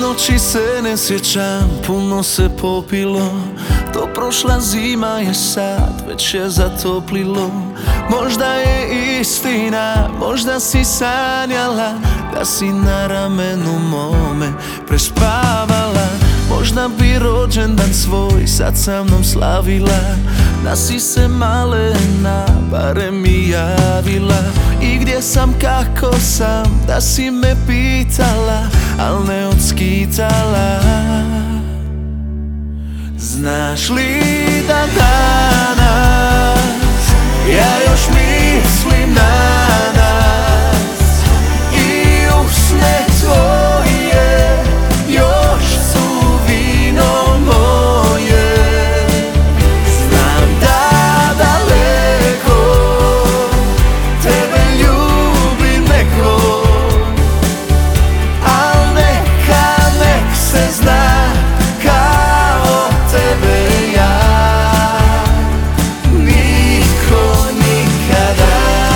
noći se ne sjećam, puno se popilo. To prošla zima je sad, već je zatoplilo. Možda je istina, možda si sanjala da si na ramenu mome prespavala. Možda bi rođendan svoj sad sa mnom slavila, da si se malena barem mi javila. I gdje sam, kako sam, da si me pitala, al ne odskitala. Znaš li da danas ja još mislim na nas i usne tvoje još su vino moje. Znam da daleko tebe ljubi neko, al nek se zna kao tebe ja niko nikada.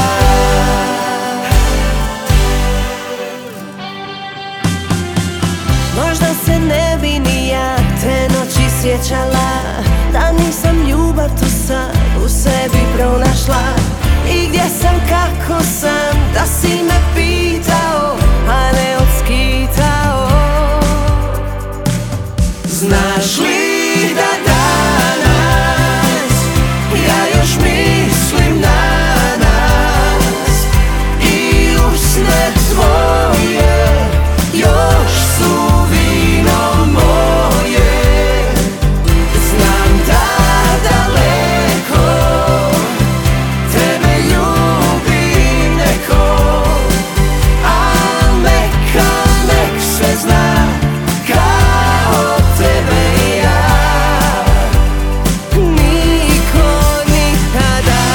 Možda se ne bi ni ja te noći sjećala, da nisam ljubav tu sad u sebi pronašla. I gdje sam, kako sam, da si me pitao, a ne odskitao. Znaš li da danas ja još mislim na nas i usne tvoje još su vino moje. Znam da daleko tebe ljubi neko, al nek se zna kao tebe ja Niko nikada.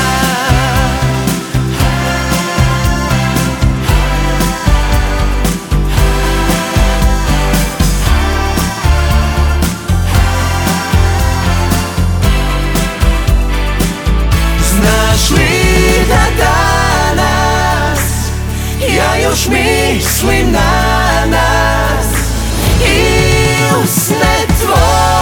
Znaš li da danas ja još mislim na nas i usne tvoje